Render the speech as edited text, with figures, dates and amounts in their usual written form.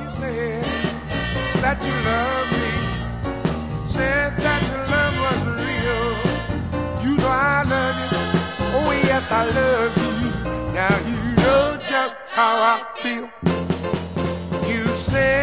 you said that you love me, said that your love was real. You know I love you, oh yes I love you. Now you know just how I feel. You said